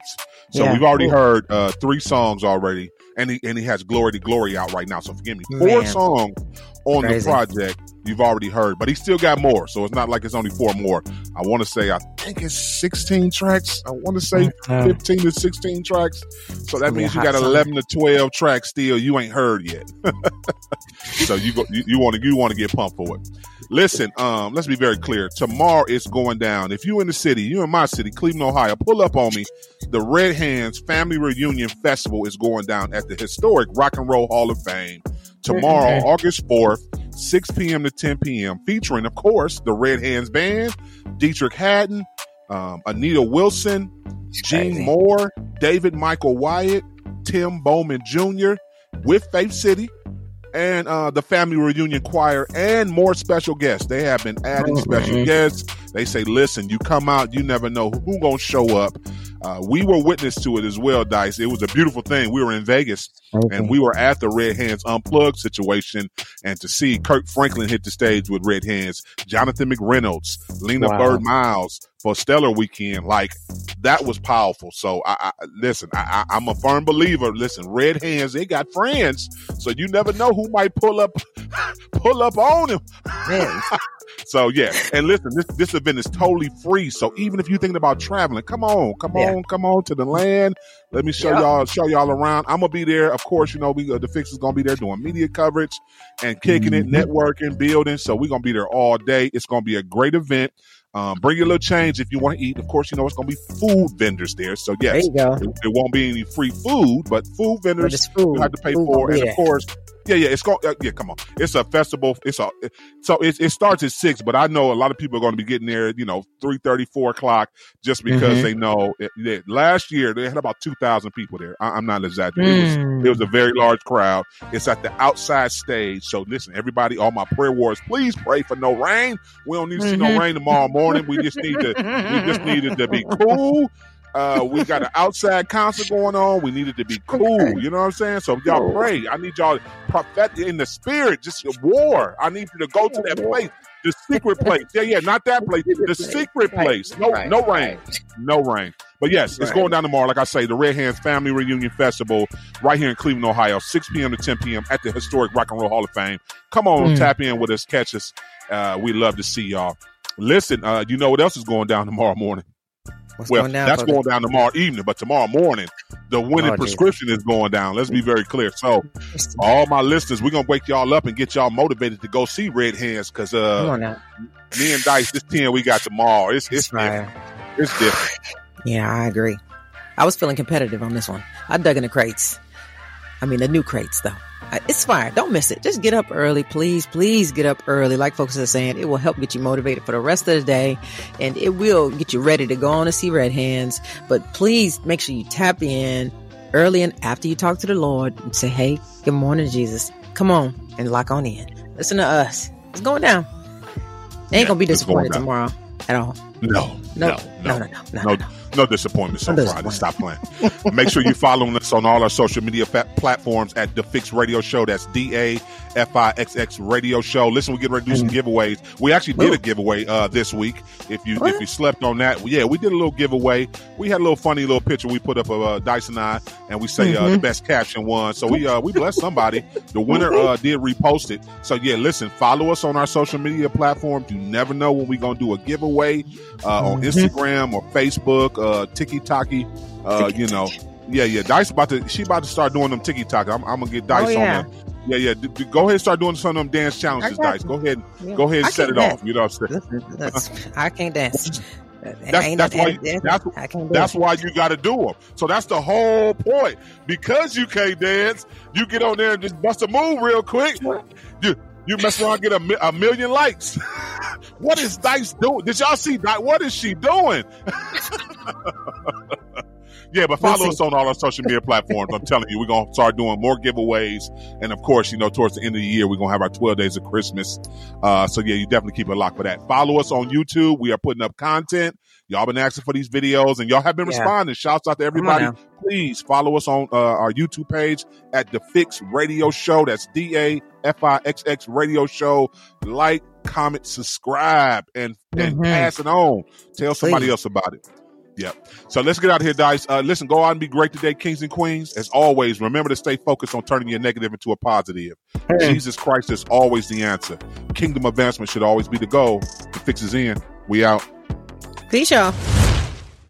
Speaker 3: So we've already heard 3 songs already, and he has Glory to Glory out right now. So forgive me, 4 songs on the project you've already heard, but he still got more. So it's not like it's only 4 more. I want to say, I think it's 16 tracks. I want to say 15 to 16 tracks. So that means you got 11 to 12 tracks still you ain't heard yet. So you want to get pumped for it. Listen, let's be very clear. Tomorrow it's going down. If you in the city, you in my city, Cleveland, Ohio, pull up on me. The Red Hands Family Reunion Festival is going down at the historic Rock and Roll Hall of Fame tomorrow, August 4th, 6 p.m. to 10 p.m., featuring, of course, the Red Hands Band, Dietrich Haddon, Anita Wilson, Gene Moore, David Michael Wyatt, Tim Bowman Jr., with Faith City, and the Family Reunion Choir, and more special guests. They have been adding special guests. They say, listen, you come out, you never know who's going to show up. We were witness to it as well, Dice. It was a beautiful thing. We were in Vegas, and we were at the Red Hands Unplugged situation, and to see Kirk Franklin hit the stage with Red Hands, Jonathan McReynolds, Lena Bird Miles for Stellar Weekend, like, that was powerful. So, listen, I'm a firm believer. Listen, Red Hands, they got friends, so you never know who might pull up on him. So yeah, and listen, this event is totally free. So even if you're thinking about traveling, come on to the land. Let me show y'all around. I'm gonna be there, of course. You know, the Fix is gonna be there doing media coverage and kicking it, networking, building. So we're gonna be there all day. It's gonna be a great event. Bring your little change if you want to eat. Of course, you know it's going to be food vendors there. So yes, it won't be any free food, but food vendors you have to pay for. And of course, it's going. Come on, it's a festival. It starts at 6, but I know a lot of people are going to be getting there. 3:30, 4 o'clock, just because they know. Last year they had about 2,000 people there. I'm not exaggerating. It was a very large crowd. It's at the outside stage. So listen, everybody, all my prayer warriors, please pray for no rain. We don't need to see no rain tomorrow morning. We just need it to be cool. We got an outside concert going on. We need it to be cool. You know what I'm saying? So y'all pray. I need y'all prophet in the spirit. Just war. I need you to go to that place. The secret place. Yeah, not that place. The secret place. No rain. No rain. But yes, it's going down tomorrow. Like I say, the Red Hands Family Reunion Festival right here in Cleveland, Ohio, 6 p.m. to 10 p.m. at the historic Rock and Roll Hall of Fame. Come on, tap in with us, catch us. We'd love to see y'all. Listen, you know what else is going down tomorrow morning? Going down tomorrow evening, but tomorrow morning, the winning prescription is going down. Let's be very clear. So, all my listeners, we're going to wake y'all up and get y'all motivated to go see Red Hands, because me and Dice, this 10 we got tomorrow, it's different. It's different.
Speaker 4: Yeah, I agree. I was feeling competitive on this one. I dug in the crates. I mean, the new crates, though. It's fine. Don't miss it. Just get up early. Please get up early. Like folks are saying, it will help get you motivated for the rest of the day, and it will get you ready to go on to see Red Hands. But please make sure you tap in early, and after you talk to the Lord and say, hey, good morning, Jesus. Come on and lock on in. Listen to us. It's going down. They ain't going to be disappointed tomorrow at all.
Speaker 3: No disappointments on Friday. Stop playing. Make sure you're following us on all our social media platforms at The Fix Radio Show. That's DAFIXX Radio Show. Listen, we get ready to do some giveaways. We actually did a giveaway this week. If you slept on that, we did a little giveaway. We had a little funny little picture we put up of Dice and I, and we say the best caption won. So we blessed somebody. The winner did repost it. So listen, follow us on our social media platforms. You never know when we're gonna do a giveaway on Instagram or Facebook. Tiki-Taki, Dice about to start doing them Tiki-Taki. I'm gonna get Dice on that. Go ahead and start doing some of them dance challenges, Dice. Go ahead and set it off. You know what I'm saying?
Speaker 4: I can't dance.
Speaker 3: That's why you got to do them. So that's the whole point. Because you can't dance, you get on there and just bust a move real quick. You mess around and get a million likes. What is Dice doing? Did y'all see Dice? What is she doing? But follow us on all our social media platforms. I'm telling you, we're going to start doing more giveaways. And of course, towards the end of the year, we're going to have our 12 days of Christmas. You definitely keep it locked for that. Follow us on YouTube. We are putting up content. Y'all been asking for these videos and y'all have been responding. Shouts out to everybody. Please follow us on our YouTube page at The Fix Radio Show. That's DAFIXX Radio Show. Like, comment, subscribe, and pass it on. Tell somebody else about it. Yep. So let's get out of here, Dice. Listen, go out and be great today, kings and queens. As always, remember to stay focused on turning your negative into a positive. Jesus Christ is always the answer. Kingdom advancement should always be the goal. The fix is in. We out.
Speaker 4: Peace, y'all.